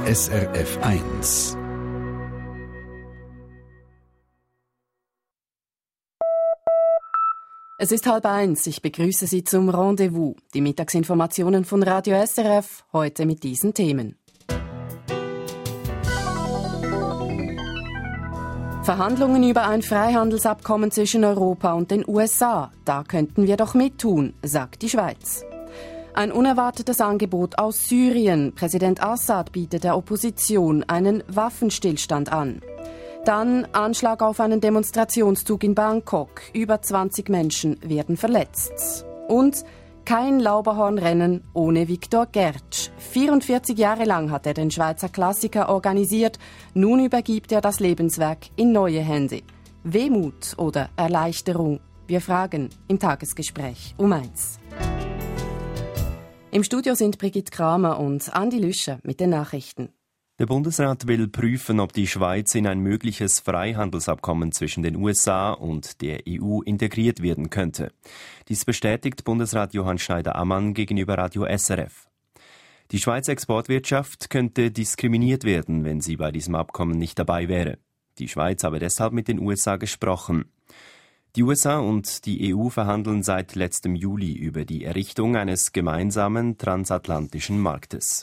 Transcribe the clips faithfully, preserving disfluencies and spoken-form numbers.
S R F eins. Es ist halb eins. Ich begrüße Sie zum Rendezvous. Die Mittagsinformationen von Radio S R F, heute mit diesen Themen. Verhandlungen über ein Freihandelsabkommen zwischen Europa und den U S A. Da könnten wir doch mittun, sagt die Schweiz. Ein unerwartetes Angebot aus Syrien. Präsident Assad bietet der Opposition einen Waffenstillstand an. Dann Anschlag auf einen Demonstrationszug in Bangkok. Über zwanzig Menschen werden verletzt. Und kein Lauberhornrennen ohne Viktor Gertsch. vierundvierzig Jahre lang hat er den Schweizer Klassiker organisiert. Nun übergibt er das Lebenswerk in neue Hände. Wehmut oder Erleichterung? Wir fragen im Tagesgespräch um eins. Im Studio sind Brigitte Kramer und Andi Lüscher mit den Nachrichten. Der Bundesrat will prüfen, ob die Schweiz in ein mögliches Freihandelsabkommen zwischen den U S A und der E U integriert werden könnte. Dies bestätigt Bundesrat Johann Schneider-Ammann gegenüber Radio S R F. Die Schweizer Exportwirtschaft könnte diskriminiert werden, wenn sie bei diesem Abkommen nicht dabei wäre. Die Schweiz habe deshalb mit den U S A gesprochen. Die U S A und die E U verhandeln seit letztem Juli über die Errichtung eines gemeinsamen transatlantischen Marktes.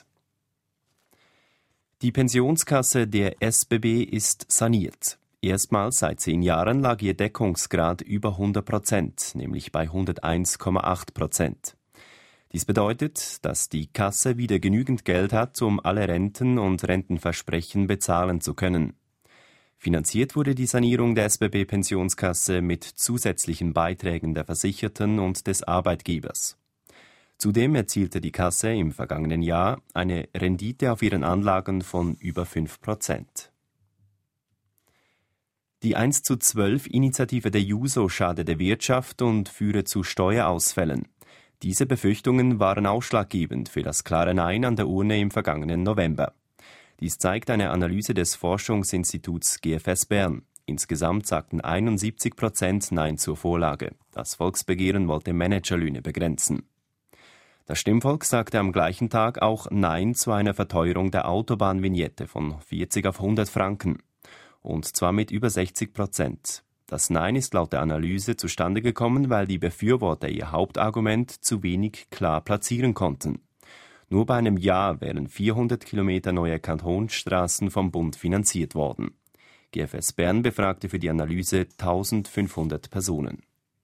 Die Pensionskasse der S B B ist saniert. Erstmals seit zehn Jahren lag ihr Deckungsgrad über hundert Prozent, nämlich bei hunderteins Komma acht Prozent. Dies bedeutet, dass die Kasse wieder genügend Geld hat, um alle Renten und Rentenversprechen bezahlen zu können. Finanziert wurde die Sanierung der S B B-Pensionskasse mit zusätzlichen Beiträgen der Versicherten und des Arbeitgebers. Zudem erzielte die Kasse im vergangenen Jahr eine Rendite auf ihren Anlagen von über fünf Prozent. Die eins zu zwölf Initiative der JUSO schade der Wirtschaft und führe zu Steuerausfällen. Diese Befürchtungen waren ausschlaggebend für das klare Nein an der Urne im vergangenen November. Dies zeigt eine Analyse des Forschungsinstituts G F S Bern. Insgesamt sagten einundsiebzig Prozent Nein zur Vorlage. Das Volksbegehren wollte Managerlöhne begrenzen. Das Stimmvolk sagte am gleichen Tag auch Nein zu einer Verteuerung der Autobahnvignette von vierzig auf hundert Franken. Und zwar mit über sechzig Prozent. Das Nein ist laut der Analyse zustande gekommen, weil die Befürworter ihr Hauptargument zu wenig klar platzieren konnten. Nur bei einem Jahr wären vierhundert Kilometer neue Kantonsstraßen vom Bund finanziert worden. G F S Bern befragte für die Analyse eintausendfünfhundert Personen.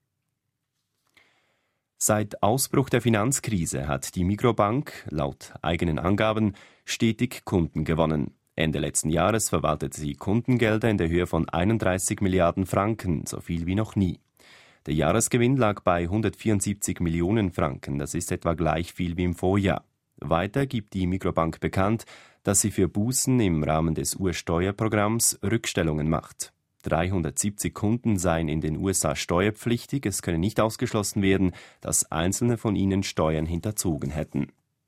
Seit Ausbruch der Finanzkrise hat die Migros-Bank, laut eigenen Angaben, stetig Kunden gewonnen. Ende letzten Jahres verwaltete sie Kundengelder in der Höhe von einunddreißig Milliarden Franken, so viel wie noch nie. Der Jahresgewinn lag bei hundertvierundsiebzig Millionen Franken, das ist etwa gleich viel wie im Vorjahr. Weiter gibt die Migros-Bank bekannt, dass sie für Bußen im Rahmen des U S-Steuerprogramms Rückstellungen macht. dreihundertsiebzig Kunden seien in den U S A steuerpflichtig, es könne nicht ausgeschlossen werden, dass einzelne von ihnen Steuern hinterzogen hätten.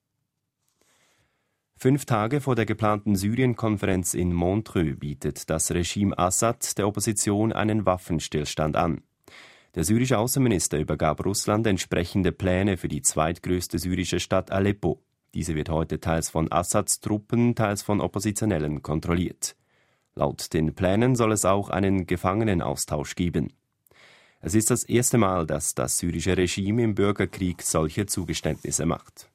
Fünf Tage vor der geplanten Syrien-Konferenz in Montreux bietet das Regime Assad der Opposition einen Waffenstillstand an. Der syrische Außenminister übergab Russland entsprechende Pläne für die zweitgrößte syrische Stadt Aleppo. Diese wird heute teils von Assads Truppen, teils von Oppositionellen kontrolliert. Laut den Plänen soll es auch einen Gefangenenaustausch geben. Es ist das erste Mal, dass das syrische Regime im Bürgerkrieg solche Zugeständnisse macht.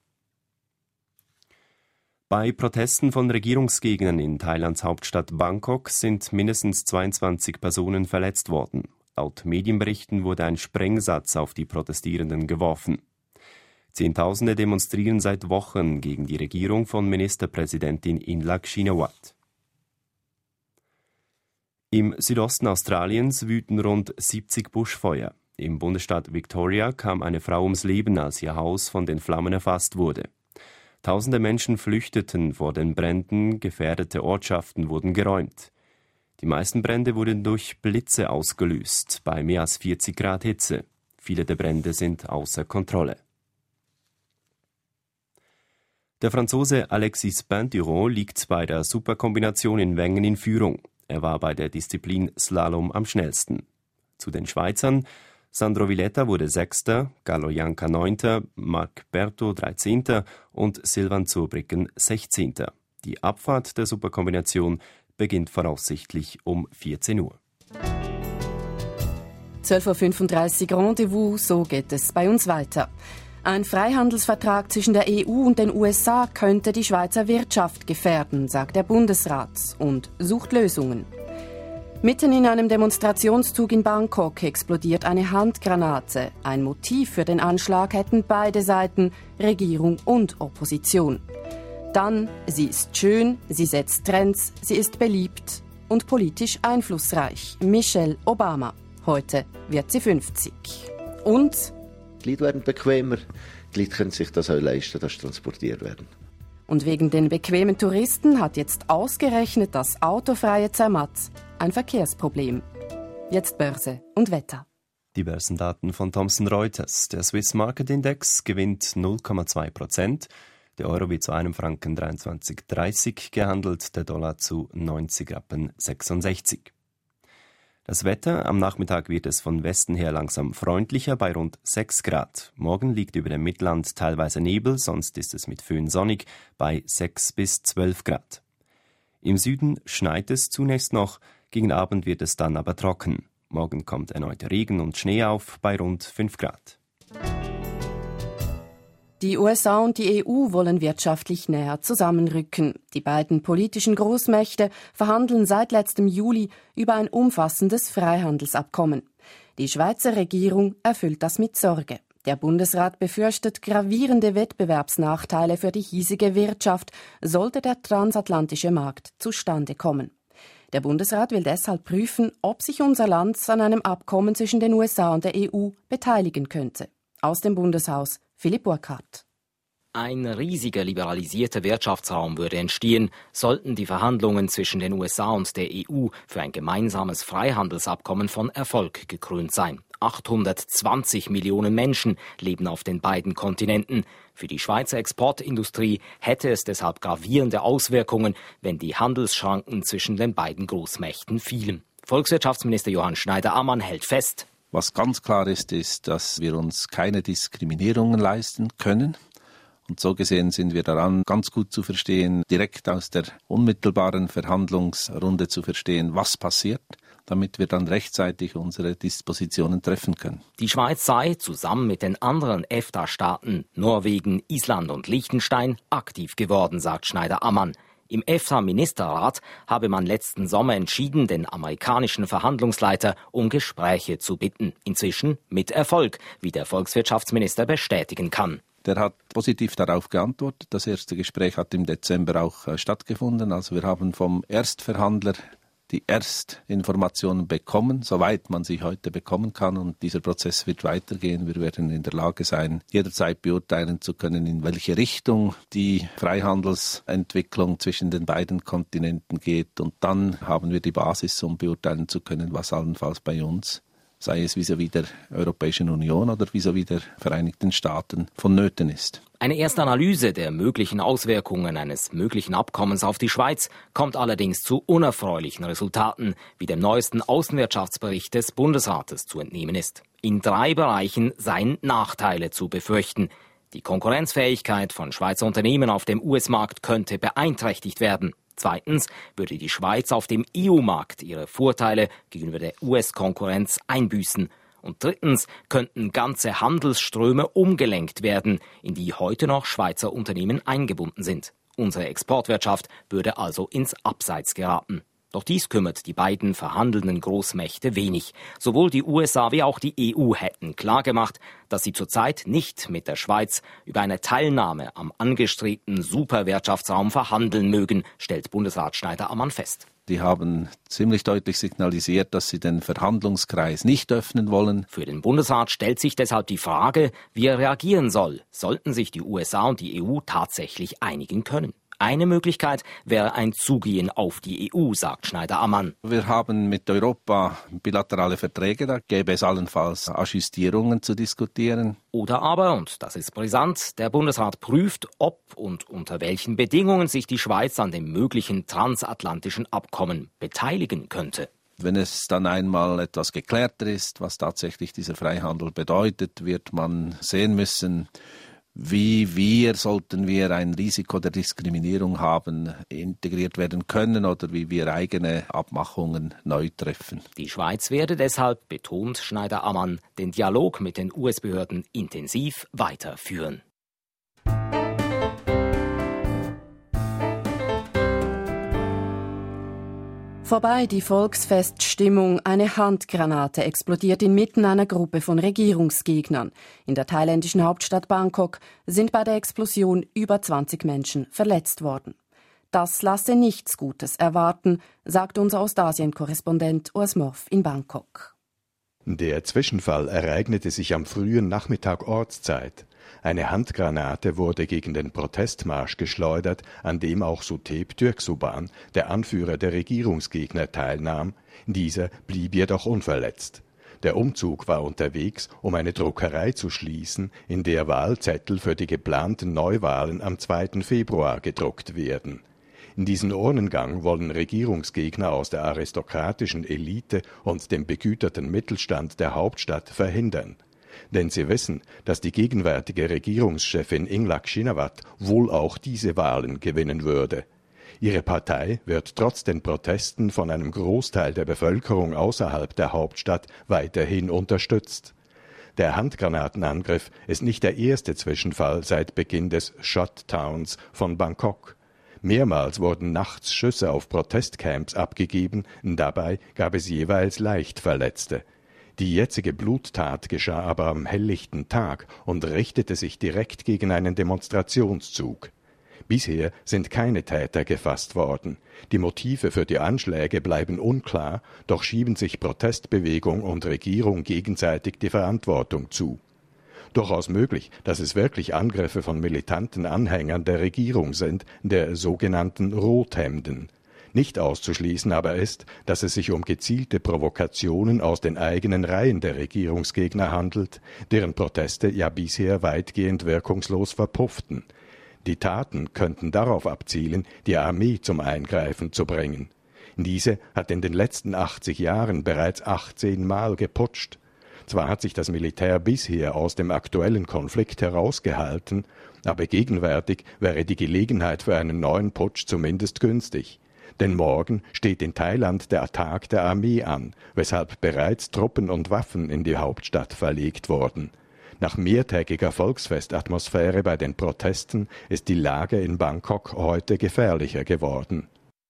Bei Protesten von Regierungsgegnern in Thailands Hauptstadt Bangkok sind mindestens zweiundzwanzig Personen verletzt worden. Laut Medienberichten wurde ein Sprengsatz auf die Protestierenden geworfen. Zehntausende demonstrieren seit Wochen gegen die Regierung von Ministerpräsidentin Yingluck Shinawatra. Im Südosten Australiens wüten rund siebzig Buschfeuer. Im Bundesstaat Victoria kam eine Frau ums Leben, als ihr Haus von den Flammen erfasst wurde. Tausende Menschen flüchteten vor den Bränden, gefährdete Ortschaften wurden geräumt. Die meisten Brände wurden durch Blitze ausgelöst, bei mehr als vierzig Grad Hitze. Viele der Brände sind außer Kontrolle. Der Franzose Alexis Pinturault liegt bei der Superkombination in Wengen in Führung. Er war bei der Disziplin Slalom am schnellsten. Zu den Schweizern: Sandro Villetta wurde Sechster, Gallo Janka Neunter, Marc Berto Dreizehnter und Silvan Zurbriggen Sechzehnter. Die Abfahrt der Superkombination beginnt voraussichtlich um vierzehn Uhr. zwölf Uhr fünfunddreißig Rendezvous, so geht es bei uns weiter. Ein Freihandelsvertrag zwischen der E U und den U S A könnte die Schweizer Wirtschaft gefährden, sagt der Bundesrat und sucht Lösungen. Mitten in einem Demonstrationszug in Bangkok explodiert eine Handgranate. Ein Motiv für den Anschlag hätten beide Seiten, Regierung und Opposition. Dann, sie ist schön, sie setzt Trends, sie ist beliebt und politisch einflussreich. Michelle Obama. Heute wird sie fünfzig. Und die Leute werden bequemer, die Leute können sich das auch leisten, dass transportiert werden. Und wegen den bequemen Touristen hat jetzt ausgerechnet das autofreie Zermatt ein Verkehrsproblem. Jetzt Börse und Wetter. Die Börsendaten von Thomson Reuters. Der Swiss Market Index gewinnt null Komma zwei Prozent. Der Euro wird zu einem Franken dreiundzwanzig Komma dreißig gehandelt, der Dollar zu neunzig Komma sechsundsechzig Rappen. Das Wetter: Am Nachmittag wird es von Westen her langsam freundlicher bei rund sechs Grad. Morgen liegt über dem Mittelland teilweise Nebel, sonst ist es mit Föhn sonnig bei sechs bis zwölf Grad. Im Süden schneit es zunächst noch, gegen Abend wird es dann aber trocken. Morgen kommt erneut Regen und Schnee auf bei rund fünf Grad. Die U S A und die E U wollen wirtschaftlich näher zusammenrücken. Die beiden politischen Großmächte verhandeln seit letztem Juli über ein umfassendes Freihandelsabkommen. Die Schweizer Regierung erfüllt das mit Sorge. Der Bundesrat befürchtet gravierende Wettbewerbsnachteile für die hiesige Wirtschaft, sollte der transatlantische Markt zustande kommen. Der Bundesrat will deshalb prüfen, ob sich unser Land an einem Abkommen zwischen den U S A und der E U beteiligen könnte. Aus dem Bundeshaus Philipp Burkhardt. Ein riesiger liberalisierter Wirtschaftsraum würde entstehen, sollten die Verhandlungen zwischen den U S A und der E U für ein gemeinsames Freihandelsabkommen von Erfolg gekrönt sein. achthundertzwanzig Millionen Menschen leben auf den beiden Kontinenten. Für die Schweizer Exportindustrie hätte es deshalb gravierende Auswirkungen, wenn die Handelsschranken zwischen den beiden Großmächten fielen. Volkswirtschaftsminister Johann Schneider-Ammann hält fest: Was ganz klar ist, ist, dass wir uns keine Diskriminierungen leisten können. Und so gesehen sind wir daran, ganz gut zu verstehen, direkt aus der unmittelbaren Verhandlungsrunde zu verstehen, was passiert, damit wir dann rechtzeitig unsere Dispositionen treffen können. Die Schweiz sei zusammen mit den anderen EFTA-Staaten, Norwegen, Island und Liechtenstein, aktiv geworden, sagt Schneider-Ammann. Im EFTA-Ministerrat habe man letzten Sommer entschieden, den amerikanischen Verhandlungsleiter um Gespräche zu bitten. Inzwischen mit Erfolg, wie der Volkswirtschaftsminister bestätigen kann. Der hat positiv darauf geantwortet. Das erste Gespräch hat im Dezember auch äh, stattgefunden. Also wir haben vom Erstverhandler die Erstinformationen bekommen, soweit man sie heute bekommen kann. Und dieser Prozess wird weitergehen. Wir werden in der Lage sein, jederzeit beurteilen zu können, in welche Richtung die Freihandelsentwicklung zwischen den beiden Kontinenten geht. Und dann haben wir die Basis, um beurteilen zu können, was allenfalls bei uns, sei es vis-à-vis der Europäischen Union oder vis-à-vis der Vereinigten Staaten, vonnöten ist. Eine erste Analyse der möglichen Auswirkungen eines möglichen Abkommens auf die Schweiz kommt allerdings zu unerfreulichen Resultaten, wie dem neuesten Außenwirtschaftsbericht des Bundesrates zu entnehmen ist. In drei Bereichen seien Nachteile zu befürchten. Die Konkurrenzfähigkeit von Schweizer Unternehmen auf dem U S-Markt könnte beeinträchtigt werden. Zweitens würde die Schweiz auf dem E U-Markt ihre Vorteile gegenüber der U S-Konkurrenz einbüßen. Und drittens könnten ganze Handelsströme umgelenkt werden, in die heute noch Schweizer Unternehmen eingebunden sind. Unsere Exportwirtschaft würde also ins Abseits geraten. Doch dies kümmert die beiden verhandelnden Großmächte wenig. Sowohl die U S A wie auch die E U hätten klargemacht, dass sie zurzeit nicht mit der Schweiz über eine Teilnahme am angestrebten Superwirtschaftsraum verhandeln mögen, stellt Bundesrat Schneider-Ammann fest. Die haben ziemlich deutlich signalisiert, dass sie den Verhandlungskreis nicht öffnen wollen. Für den Bundesrat stellt sich deshalb die Frage, wie er reagieren soll, sollten sich die U S A und die E U tatsächlich einigen können. Eine Möglichkeit wäre ein Zugehen auf die E U, sagt Schneider-Ammann. Wir haben mit Europa bilaterale Verträge, da gäbe es allenfalls Ajustierungen zu diskutieren. Oder aber, und das ist brisant, der Bundesrat prüft, ob und unter welchen Bedingungen sich die Schweiz an dem möglichen transatlantischen Abkommen beteiligen könnte. Wenn es dann einmal etwas geklärter ist, was tatsächlich dieser Freihandel bedeutet, wird man sehen müssen, Wie wir, sollten wir ein Risiko der Diskriminierung haben, integriert werden können oder wie wir eigene Abmachungen neu treffen. Die Schweiz werde deshalb, betont Schneider-Ammann, den Dialog mit den U S-Behörden intensiv weiterführen. Vorbei die Volksfeststimmung. Eine Handgranate explodiert inmitten einer Gruppe von Regierungsgegnern. In der thailändischen Hauptstadt Bangkok sind bei der Explosion über zwanzig Menschen verletzt worden. Das lasse nichts Gutes erwarten, sagt unser Ostasien-Korrespondent Urs Morf in Bangkok. Der Zwischenfall ereignete sich am frühen Nachmittag Ortszeit. Eine Handgranate wurde gegen den Protestmarsch geschleudert, an dem auch Suthep Thaugsuban, der Anführer der Regierungsgegner, teilnahm. Dieser blieb jedoch unverletzt. Der Umzug war unterwegs, um eine Druckerei zu schließen, in der Wahlzettel für die geplanten Neuwahlen am zweiten Februar gedruckt werden. In diesen Urnengang wollen Regierungsgegner aus der aristokratischen Elite und dem begüterten Mittelstand der Hauptstadt verhindern. Denn sie wissen, dass die gegenwärtige Regierungschefin Yingluck Shinawatra wohl auch diese Wahlen gewinnen würde. Ihre Partei wird trotz den Protesten von einem Großteil der Bevölkerung außerhalb der Hauptstadt weiterhin unterstützt. Der Handgranatenangriff ist nicht der erste Zwischenfall seit Beginn des Shut Towns von Bangkok. Mehrmals wurden nachts Schüsse auf Protestcamps abgegeben, dabei gab es jeweils leicht Verletzte. Die jetzige Bluttat geschah aber am helllichten Tag und richtete sich direkt gegen einen Demonstrationszug. Bisher sind keine Täter gefasst worden. Die Motive für die Anschläge bleiben unklar, doch schieben sich Protestbewegung und Regierung gegenseitig die Verantwortung zu. Durchaus möglich, dass es wirklich Angriffe von militanten Anhängern der Regierung sind, der sogenannten Rothemden. Nicht auszuschließen aber ist, dass es sich um gezielte Provokationen aus den eigenen Reihen der Regierungsgegner handelt, deren Proteste ja bisher weitgehend wirkungslos verpufften. Die Taten könnten darauf abzielen, die Armee zum Eingreifen zu bringen. Diese hat in den letzten achtzig Jahren bereits achtzehn Mal geputscht. Zwar hat sich das Militär bisher aus dem aktuellen Konflikt herausgehalten, aber gegenwärtig wäre die Gelegenheit für einen neuen Putsch zumindest günstig. Denn morgen steht in Thailand der Tag der Armee an, weshalb bereits Truppen und Waffen in die Hauptstadt verlegt wurden. Nach mehrtägiger Volksfestatmosphäre bei den Protesten ist die Lage in Bangkok heute gefährlicher geworden.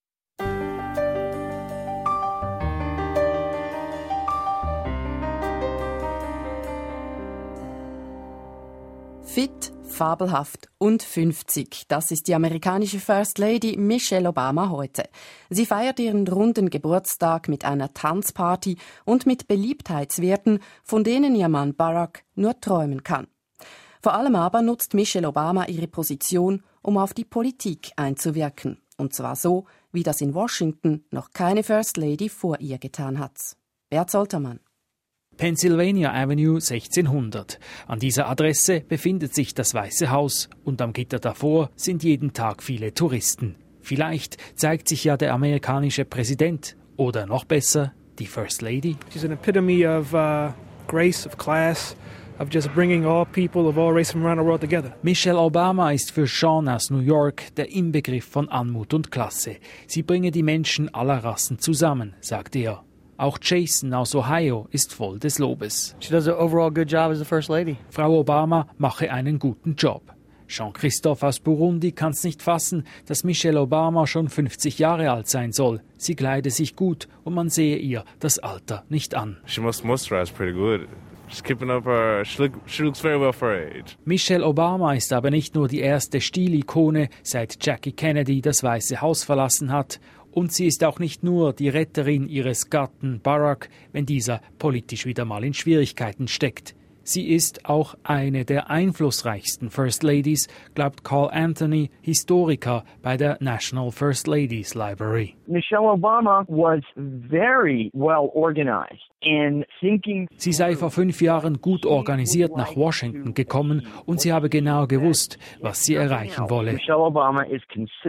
Fit, fabelhaft und fünfzig. Das ist die amerikanische First Lady Michelle Obama heute. Sie feiert ihren runden Geburtstag mit einer Tanzparty und mit Beliebtheitswerten, von denen ihr Mann Barack nur träumen kann. Vor allem aber nutzt Michelle Obama ihre Position, um auf die Politik einzuwirken. Und zwar so, wie das in Washington noch keine First Lady vor ihr getan hat. Bert Soltermann. Pennsylvania Avenue sechzehnhundert. An dieser Adresse befindet sich das Weiße Haus und am Gitter davor sind jeden Tag viele Touristen. Vielleicht zeigt sich ja der amerikanische Präsident oder noch besser die First Lady. She's an epitome of uh, grace, of class, of just bringing all people of all races from around the world together. Michelle Obama ist für Sean aus New York der Inbegriff von Anmut und Klasse. Sie bringe die Menschen aller Rassen zusammen, sagt er. Auch Jason aus Ohio ist voll des Lobes. She does an overall good job as the First Lady. Frau Obama mache einen guten Job. Jean-Christophe aus Burundi kann es nicht fassen, dass Michelle Obama schon fünfzig Jahre alt sein soll. Sie kleide sich gut und man sehe ihr das Alter nicht an. She must moisturize pretty good. She's keeping up her, she, look, she looks very well for her age. Michelle Obama ist aber nicht nur die erste Stilikone, seit Jackie Kennedy das Weiße Haus verlassen hat. Und sie ist auch nicht nur die Retterin ihres Gatten Barack, wenn dieser politisch wieder mal in Schwierigkeiten steckt. Sie ist auch eine der einflussreichsten First Ladies, glaubt Carl Anthony, Historiker bei der National First Ladies Library. Michelle Obama was very well organized in thinking. Sie sei vor fünf Jahren gut organisiert nach Washington gekommen und sie habe genau gewusst, was sie erreichen wolle. Michelle Obama is consistent.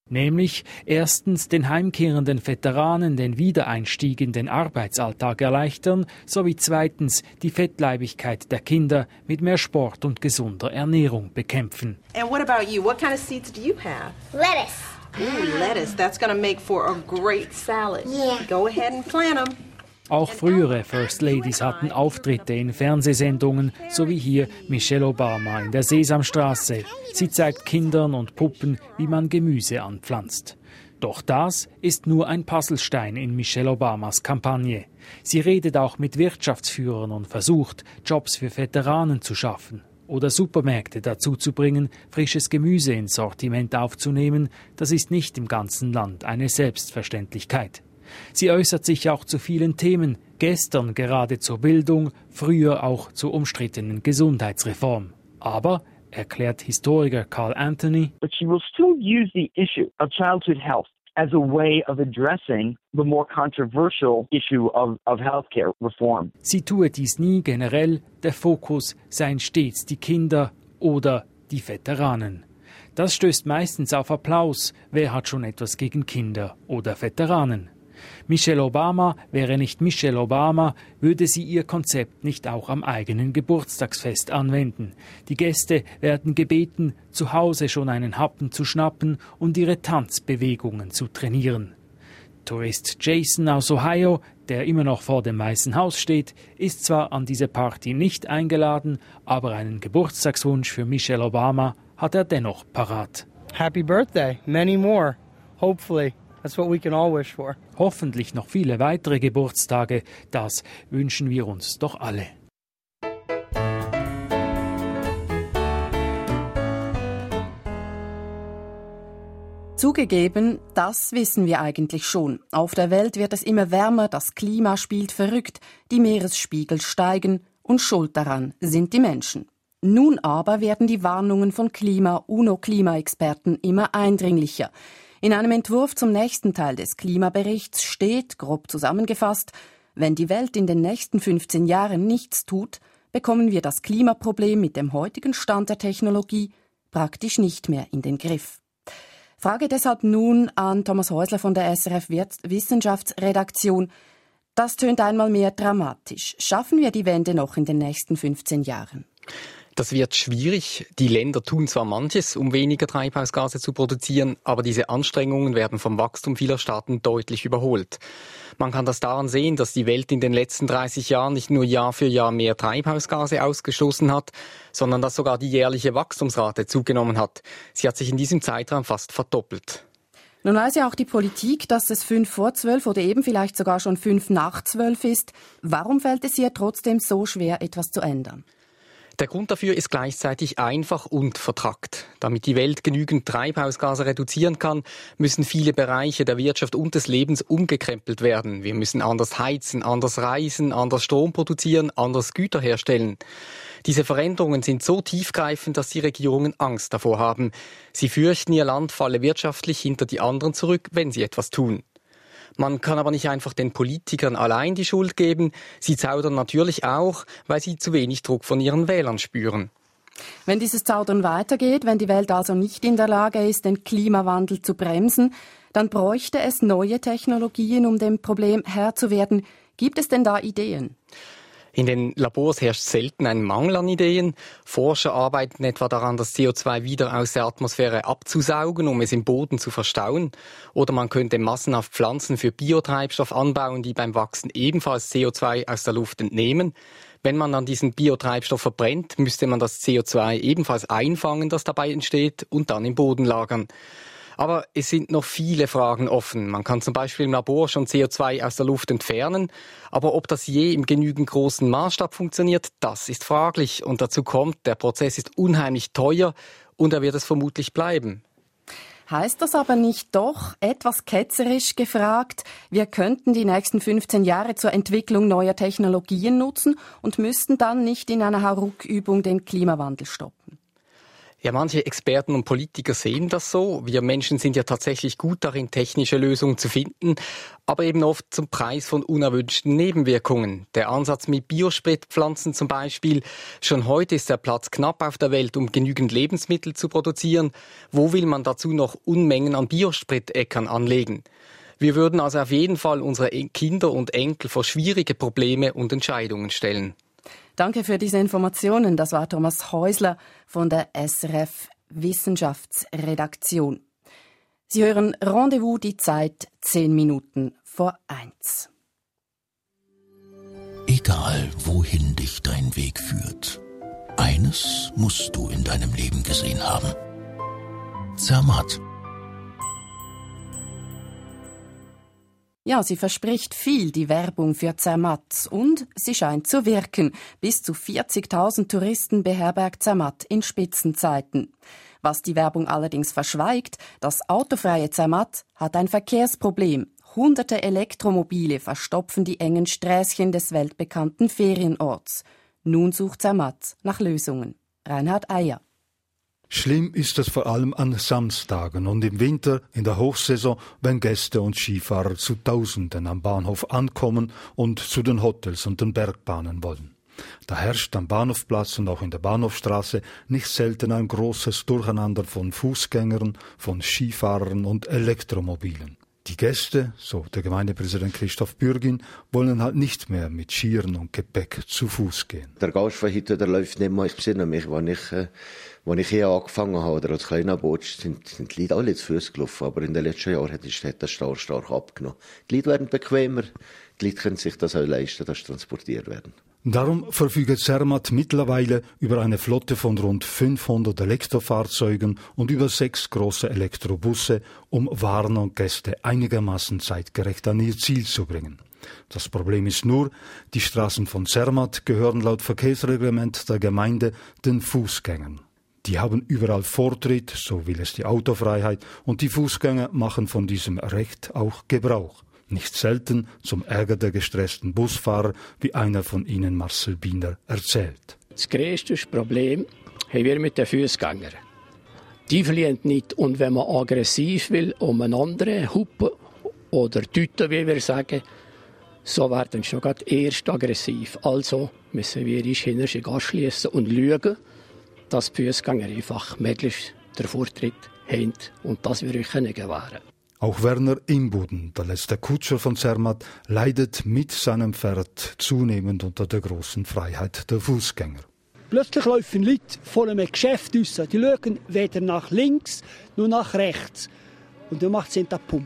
Nämlich erstens den heimkehrenden Veteranen den Wiedereinstieg in den Arbeitsalltag erleichtern, sowie zweitens die Fettleibigkeit der Kinder mit mehr Sport und gesunder Ernährung bekämpfen. And what about you? What kind of seeds do you have? Lettuce. Ooh, lettuce. That's going to make for a great salad. Yeah. Go ahead and plant them. Auch frühere First Ladies hatten Auftritte in Fernsehsendungen, so wie hier Michelle Obama in der Sesamstraße. Sie zeigt Kindern und Puppen, wie man Gemüse anpflanzt. Doch das ist nur ein Puzzlestein in Michelle Obamas Kampagne. Sie redet auch mit Wirtschaftsführern und versucht, Jobs für Veteranen zu schaffen. Oder Supermärkte dazu zu bringen, frisches Gemüse ins Sortiment aufzunehmen. Das ist nicht im ganzen Land eine Selbstverständlichkeit. Sie äußert sich auch zu vielen Themen, gestern gerade zur Bildung, früher auch zur umstrittenen Gesundheitsreform. Aber, erklärt Historiker Carl Anthony, but she will still use the issue of childhood health as a way of addressing the more controversial issue of, of healthcare reform. Sie tue dies nie generell, der Fokus seien stets die Kinder oder die Veteranen. Das stößt meistens auf Applaus. Wer hat schon etwas gegen Kinder oder Veteranen? Michelle Obama wäre nicht Michelle Obama, würde sie ihr Konzept nicht auch am eigenen Geburtstagsfest anwenden. Die Gäste werden gebeten, zu Hause schon einen Happen zu schnappen und ihre Tanzbewegungen zu trainieren. Tourist Jason aus Ohio, der immer noch vor dem Weißen Haus steht, ist zwar an diese Party nicht eingeladen, aber einen Geburtstagswunsch für Michelle Obama hat er dennoch parat. Happy birthday, many more, hopefully. That's what we can all wish for. Hoffentlich noch viele weitere Geburtstage, das wünschen wir uns doch alle. Zugegeben, das wissen wir eigentlich schon. Auf der Welt wird es immer wärmer, das Klima spielt verrückt, die Meeresspiegel steigen und schuld daran sind die Menschen. Nun aber werden die Warnungen von Klima-U N O-Klimaexperten immer eindringlicher. In einem Entwurf zum nächsten Teil des Klimaberichts steht, grob zusammengefasst, wenn die Welt in den nächsten fünfzehn Jahren nichts tut, bekommen wir das Klimaproblem mit dem heutigen Stand der Technologie praktisch nicht mehr in den Griff. Frage deshalb nun an Thomas Häusler von der S R F Wissenschaftsredaktion. Das tönt einmal mehr dramatisch. Schaffen wir die Wende noch in den nächsten fünfzehn Jahren? Das wird schwierig. Die Länder tun zwar manches, um weniger Treibhausgase zu produzieren, aber diese Anstrengungen werden vom Wachstum vieler Staaten deutlich überholt. Man kann das daran sehen, dass die Welt in den letzten dreißig Jahren nicht nur Jahr für Jahr mehr Treibhausgase ausgestoßen hat, sondern dass sogar die jährliche Wachstumsrate zugenommen hat. Sie hat sich in diesem Zeitraum fast verdoppelt. Nun weiß ja auch die Politik, dass es fünf vor zwölf oder eben vielleicht sogar schon fünf nach zwölf ist. Warum fällt es ihr trotzdem so schwer, etwas zu ändern? Der Grund dafür ist gleichzeitig einfach und vertrackt. Damit die Welt genügend Treibhausgase reduzieren kann, müssen viele Bereiche der Wirtschaft und des Lebens umgekrempelt werden. Wir müssen anders heizen, anders reisen, anders Strom produzieren, anders Güter herstellen. Diese Veränderungen sind so tiefgreifend, dass die Regierungen Angst davor haben. Sie fürchten, ihr Land falle wirtschaftlich hinter die anderen zurück, wenn sie etwas tun. Man kann aber nicht einfach den Politikern allein die Schuld geben. Sie zaudern natürlich auch, weil sie zu wenig Druck von ihren Wählern spüren. Wenn dieses Zaudern weitergeht, wenn die Welt also nicht in der Lage ist, den Klimawandel zu bremsen, dann bräuchte es neue Technologien, um dem Problem Herr zu werden. Gibt es denn da Ideen? In den Labors herrscht selten ein Mangel an Ideen. Forscher arbeiten etwa daran, das C O zwei wieder aus der Atmosphäre abzusaugen, um es im Boden zu verstauen. Oder man könnte massenhaft Pflanzen für Biotreibstoff anbauen, die beim Wachsen ebenfalls C O zwei aus der Luft entnehmen. Wenn man dann diesen Biotreibstoff verbrennt, müsste man das C O zwei ebenfalls einfangen, das dabei entsteht, und dann im Boden lagern. Aber es sind noch viele Fragen offen. Man kann zum Beispiel im Labor schon C O zwei aus der Luft entfernen. Aber ob das je im genügend großen Maßstab funktioniert, das ist fraglich. Und dazu kommt, der Prozess ist unheimlich teuer und er wird es vermutlich bleiben. Heißt das aber nicht doch, etwas ketzerisch gefragt, wir könnten die nächsten fünfzehn Jahre zur Entwicklung neuer Technologien nutzen und müssten dann nicht in einer Hauruck-Übung den Klimawandel stoppen? Ja, manche Experten und Politiker sehen das so. Wir Menschen sind ja tatsächlich gut darin, technische Lösungen zu finden, aber eben oft zum Preis von unerwünschten Nebenwirkungen. Der Ansatz mit Biospritpflanzen zum Beispiel. Schon heute ist der Platz knapp auf der Welt, um genügend Lebensmittel zu produzieren. Wo will man dazu noch Unmengen an Biospриtäckern anlegen? Wir würden also auf jeden Fall unsere Kinder und Enkel vor schwierige Probleme und Entscheidungen stellen. Danke für diese Informationen. Das war Thomas Häusler von der S R F Wissenschaftsredaktion. Sie hören Rendezvous, die Zeit zehn Minuten vor eins. Egal, wohin dich dein Weg führt, eines musst du in deinem Leben gesehen haben. Zermatt. Ja, sie verspricht viel, die Werbung für Zermatt. Und sie scheint zu wirken. Bis zu vierzigtausend Touristen beherbergt Zermatt in Spitzenzeiten. Was die Werbung allerdings verschweigt, das autofreie Zermatt hat ein Verkehrsproblem. Hunderte Elektromobile verstopfen die engen Sträßchen des weltbekannten Ferienorts. Nun sucht Zermatt nach Lösungen. Reinhard Eier. Schlimm ist es vor allem an Samstagen und im Winter in der Hochsaison, wenn Gäste und Skifahrer zu Tausenden am Bahnhof ankommen und zu den Hotels und den Bergbahnen wollen. Da herrscht am Bahnhofplatz und auch in der Bahnhofstraße nicht selten ein großes Durcheinander von Fußgängern, von Skifahrern und Elektromobilen. Die Gäste, so der Gemeindepräsident Christoph Bürgin, wollen halt nicht mehr mit Skiern und Gepäck zu Fuß gehen. Der Gast von heute, der läuft nicht mehr. Ich besinne mich, als ich, äh, als ich hier angefangen habe, oder als kleiner Botsch, sind, sind die Leute alle zu Fuß gelaufen. Aber in den letzten Jahren hat das stark, stark abgenommen. Die Leute werden bequemer, die Leute können sich das auch leisten, dass transportiert werden. Darum verfügt Zermatt mittlerweile über eine Flotte von rund fünfhundert Elektrofahrzeugen und über sechs große Elektrobusse, um Waren und Gäste einigermaßen zeitgerecht an ihr Ziel zu bringen. Das Problem ist nur, die Straßen von Zermatt gehören laut Verkehrsreglement der Gemeinde den Fußgängern. Die haben überall Vortritt, so will es die Autofreiheit, und die Fußgänger machen von diesem Recht auch Gebrauch. Nicht selten zum Ärger der gestressten Busfahrer, wie einer von ihnen, Marcel Biener, erzählt. Das grösste Problem haben wir mit den Fußgängern. Die fliehen nicht. Und wenn man aggressiv will, um einen anderen hupen oder tüten, wie wir sagen, so werden sie schon gerade erst aggressiv. Also müssen wir uns hinterher Gas schliessen und schauen, dass die Fußgänger einfach möglichst den Vortritt haben und das wir euch gewähren. Auch Werner Imbuden, der letzte Kutscher von Zermatt, leidet mit seinem Pferd zunehmend unter der großen Freiheit der Fußgänger. Plötzlich laufen Leute vor einem Geschäft raus. Die schauen weder nach links noch nach rechts. Und dann macht es da Pum.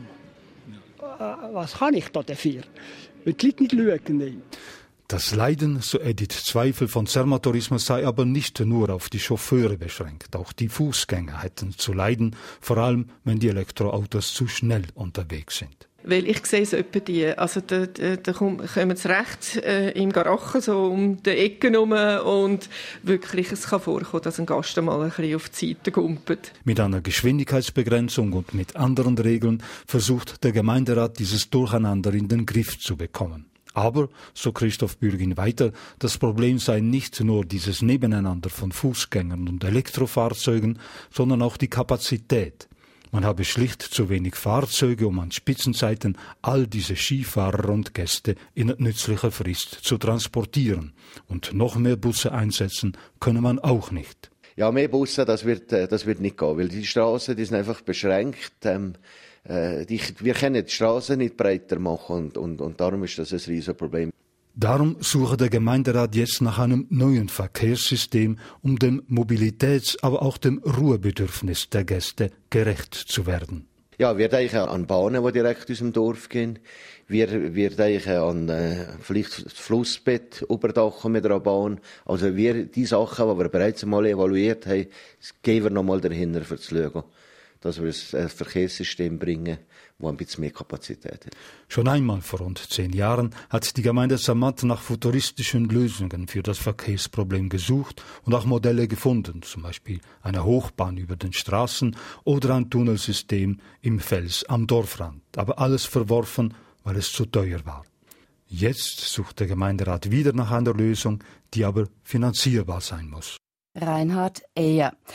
Was kann ich da dafür? Wenn die Leute nicht schauen. Nein. Das Leiden, so Edith Zweifel von Zermatt Tourismus, sei aber nicht nur auf die Chauffeure beschränkt. Auch die Fußgänger hätten zu leiden, vor allem wenn die Elektroautos zu schnell unterwegs sind. Weil ich sehe so etwa die, also da, da, da kommen sie rechts äh, im Garachen so um die Ecke herum und wirklich, es kann vorkommen, dass ein Gast mal ein bisschen auf die Seite kumpelt. Mit einer Geschwindigkeitsbegrenzung und mit anderen Regeln versucht der Gemeinderat, dieses Durcheinander in den Griff zu bekommen. Aber, so Christoph Bürgin weiter, das Problem sei nicht nur dieses Nebeneinander von Fußgängern und Elektrofahrzeugen, sondern auch die Kapazität. Man habe schlicht zu wenig Fahrzeuge, um an Spitzenzeiten all diese Skifahrer und Gäste in nützlicher Frist zu transportieren. Und noch mehr Busse einsetzen könne man auch nicht. Ja, mehr Busse, das wird, das wird nicht gehen, weil die Straßen, die sind einfach beschränkt. Ähm Die, wir können die Straßen nicht breiter machen und, und, und darum ist das ein riesiges Problem. Darum suche der Gemeinderat jetzt nach einem neuen Verkehrssystem, um dem Mobilitäts-, aber auch dem Ruhebedürfnis der Gäste gerecht zu werden. Ja, wir denken an Bahnen, die direkt aus dem Dorf gehen. Wir, wir denken an äh, vielleicht das Flussbett überdachen mit einer Bahn. Also wir, die Sachen, die wir bereits einmal evaluiert haben, gehen wir noch mal dahinter, für zu schauen, dass wir ein Verkehrssystem bringen, das ein bisschen mehr Kapazität hat. Schon einmal vor rund zehn Jahren hat die Gemeinde Zermatt nach futuristischen Lösungen für das Verkehrsproblem gesucht und auch Modelle gefunden, zum Beispiel eine Hochbahn über den Straßen oder ein Tunnelsystem im Fels am Dorfrand. Aber alles verworfen, weil es zu teuer war. Jetzt sucht der Gemeinderat wieder nach einer Lösung, die aber finanzierbar sein muss. Reinhard Eyer.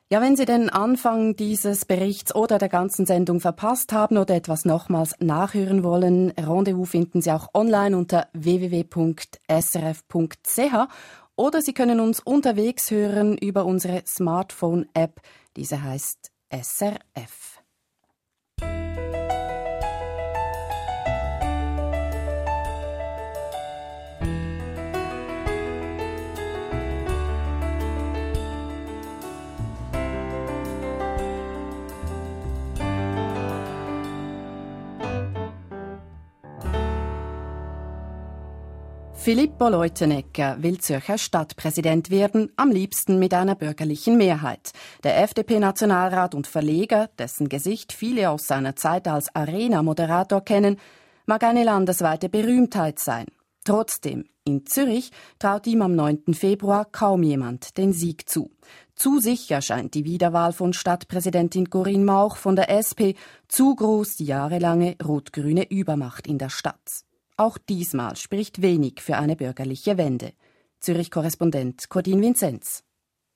Ja, wenn Sie den Anfang dieses Berichts oder der ganzen Sendung verpasst haben oder etwas nochmals nachhören wollen, Rendezvous finden Sie auch online unter w w w punkt s r f punkt c h oder Sie können uns unterwegs hören über unsere Smartphone-App. Diese heißt S R F. Filippo Leutenegger will Zürcher Stadtpräsident werden, am liebsten mit einer bürgerlichen Mehrheit. Der F D P-Nationalrat und Verleger, dessen Gesicht viele aus seiner Zeit als Arena-Moderator kennen, mag eine landesweite Berühmtheit sein. Trotzdem, in Zürich traut ihm am neunten Februar kaum jemand den Sieg zu. Zu sicher scheint die Wiederwahl von Stadtpräsidentin Corinne Mauch von der S P, zu groß die jahrelange rot-grüne Übermacht in der Stadt. Auch diesmal spricht wenig für eine bürgerliche Wende. Zürich-Korrespondent Cordin Vinzenz.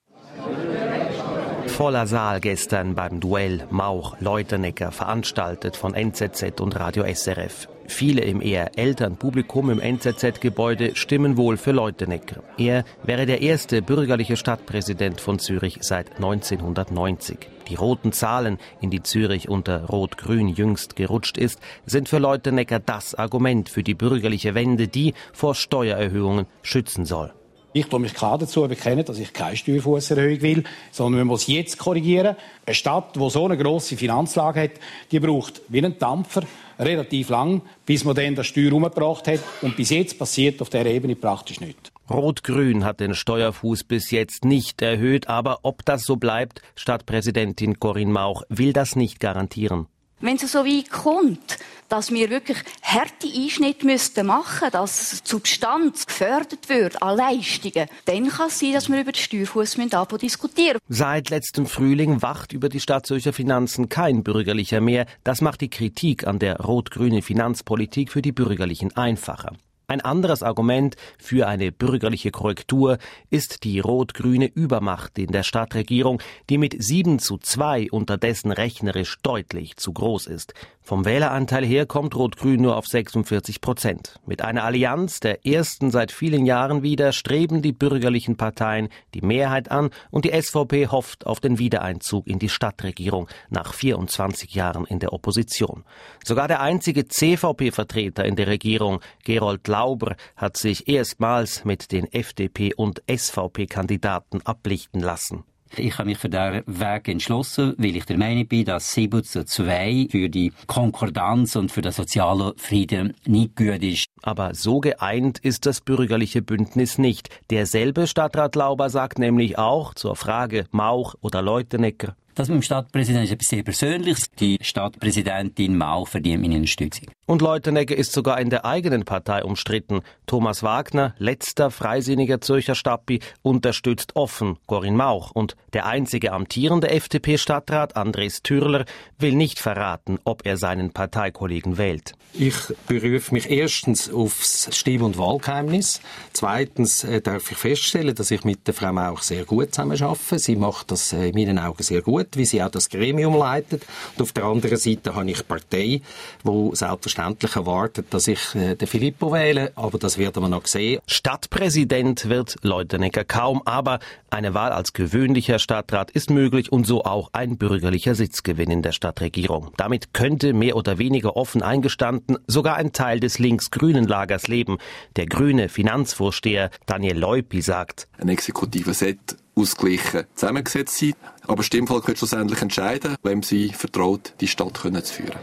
Voller Saal gestern beim Duell Mauch-Leutenegger, veranstaltet von N Z Z und Radio S R F. Viele im eher älteren Publikum im N Z Z-Gebäude stimmen wohl für Leutenegger. Er wäre der erste bürgerliche Stadtpräsident von Zürich seit neunzehnhundertneunzig. Die roten Zahlen, in die Zürich unter Rot-Grün jüngst gerutscht ist, sind für Leutenegger das Argument für die bürgerliche Wende, die vor Steuererhöhungen schützen soll. Ich tue mich klar dazu bekennen, dass ich keine Steuerfusserhöhung will, sondern wir müssen jetzt korrigieren. Eine Stadt, die so eine grosse Finanzlage hat, die braucht wie ein Dampfer relativ lang, bis man dann das Steuer umgebracht hat. Und bis jetzt passiert auf dieser Ebene praktisch nichts. Rot-Grün hat den Steuerfuß bis jetzt nicht erhöht, aber ob das so bleibt, Stadtpräsidentin Corinne Mauch will das nicht garantieren. Wenn es so weit kommt, dass wir wirklich harte Einschnitte müssten machen, dass die Substanz gefördert wird an Leistungen, dann kann es sein, dass wir über den Steuerfuss diskutieren müssen. Seit letztem Frühling wacht über die Stadt Zürcher Finanzen kein Bürgerlicher mehr. Das macht die Kritik an der rot-grünen Finanzpolitik für die Bürgerlichen einfacher. Ein anderes Argument für eine bürgerliche Korrektur ist die rot-grüne Übermacht in der Stadtregierung, die mit sieben zu zwei unterdessen rechnerisch deutlich zu groß ist. Vom Wähleranteil her kommt Rot-Grün nur auf sechsundvierzig Prozent. Mit einer Allianz, der ersten seit vielen Jahren wieder, streben die bürgerlichen Parteien die Mehrheit an und die S V P hofft auf den Wiedereinzug in die Stadtregierung nach vierundzwanzig Jahren in der Opposition. Sogar der einzige C V P-Vertreter in der Regierung, Gerold Lauber, hat sich erstmals mit den F D P- und S V P-Kandidaten ablichten lassen. Ich habe mich für diesen Weg entschlossen, weil ich der Meinung bin, dass sieben zu zwei für die Konkordanz und für den sozialen Frieden nicht gut ist. Aber so geeint ist das bürgerliche Bündnis nicht. Derselbe Stadtrat Lauber sagt nämlich auch zur Frage Mauch oder Leutenegger: Das mit dem Stadtpräsidenten ist etwas sehr Persönliches. Die Stadtpräsidentin Mauch verdient meine Unterstützung. Und Leutenegger ist sogar in der eigenen Partei umstritten. Thomas Wagner, letzter freisinniger Zürcher Stappi, unterstützt offen Corinne Mauch. Und der einzige amtierende F D P-Stadtrat, Andres Türler, will nicht verraten, ob er seinen Parteikollegen wählt. Ich berufe mich erstens aufs Stimm- und Wahlgeheimnis. Zweitens äh, darf ich feststellen, dass ich mit der Frau Mauch sehr gut zusammenarbeite. Sie macht das äh, in meinen Augen sehr gut, wie sie auch das Gremium leitet. Und auf der anderen Seite habe ich Partei, die selbstverständlich erwartet, dass ich äh, den Filippo wähle, aber das werden wir noch sehen. Stadtpräsident wird Leutenegger kaum, aber eine Wahl als gewöhnlicher Stadtrat ist möglich und so auch ein bürgerlicher Sitzgewinn in der Stadtregierung. Damit könnte mehr oder weniger offen eingestanden sogar ein Teil des links-grünen Lagers leben. Der grüne Finanzvorsteher Daniel Leupi sagt: Ein Exekutiver sollte ausgeglichen zusammengesetzt sein, aber das Stimmvolk wird schlussendlich entscheiden, wem sie vertraut, die Stadt können zu führen.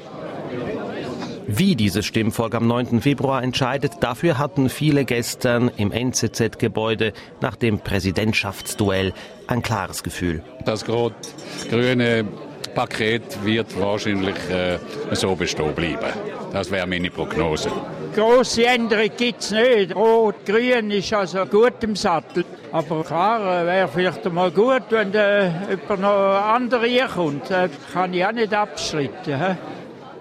Wie dieses Stimmvolk am neunten Februar entscheidet, dafür hatten viele gestern im N Z Z-Gebäude nach dem Präsidentschaftsduell ein klares Gefühl. Das rot-grüne Paket wird wahrscheinlich äh, so bestehen bleiben. Das wäre meine Prognose. Grosse Änderung gibt es nicht. Rot-Grün ist also gut im Sattel. Aber klar, äh, wäre vielleicht mal gut, wenn äh, jemand noch andere hier kommt. Das kann ich auch nicht abstreiten. He?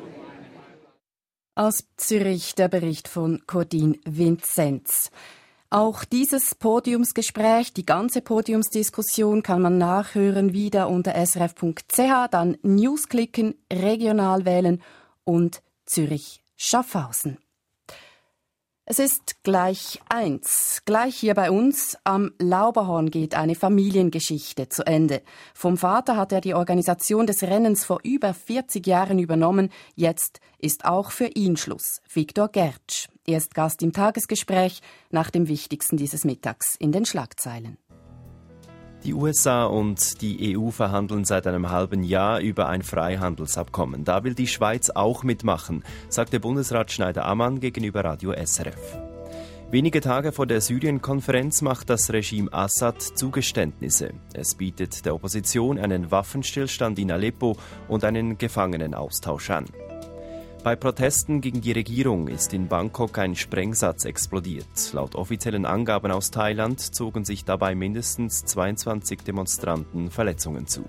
Aus Zürich der Bericht von Cordin Vinzenz. Auch dieses Podiumsgespräch, die ganze Podiumsdiskussion kann man nachhören wieder unter s r f punkt c h, dann News klicken, regional wählen und Zürich-Schaffhausen. Es ist gleich eins. Gleich hier bei uns am Lauberhorn geht eine Familiengeschichte zu Ende. Vom Vater hat er die Organisation des Rennens vor über vierzig Jahren übernommen. Jetzt ist auch für ihn Schluss. Viktor Gertsch. Er ist Gast im Tagesgespräch nach dem Wichtigsten dieses Mittags in den Schlagzeilen. Die U S A und die E U verhandeln seit einem halben Jahr über ein Freihandelsabkommen. Da will die Schweiz auch mitmachen, sagte Bundesrat Schneider-Ammann gegenüber Radio S R F. Wenige Tage vor der Syrien-Konferenz macht das Regime Assad Zugeständnisse. Es bietet der Opposition einen Waffenstillstand in Aleppo und einen Gefangenenaustausch an. Bei Protesten gegen die Regierung ist in Bangkok ein Sprengsatz explodiert. Laut offiziellen Angaben aus Thailand zogen sich dabei mindestens zweiundzwanzig Demonstranten Verletzungen zu.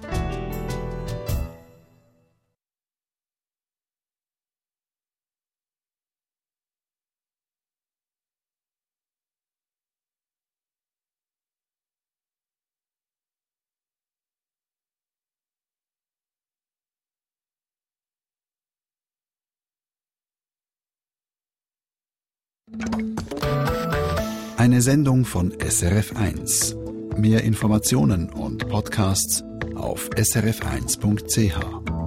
Eine Sendung von S R F eins. Mehr Informationen und Podcasts auf s r f eins punkt c h.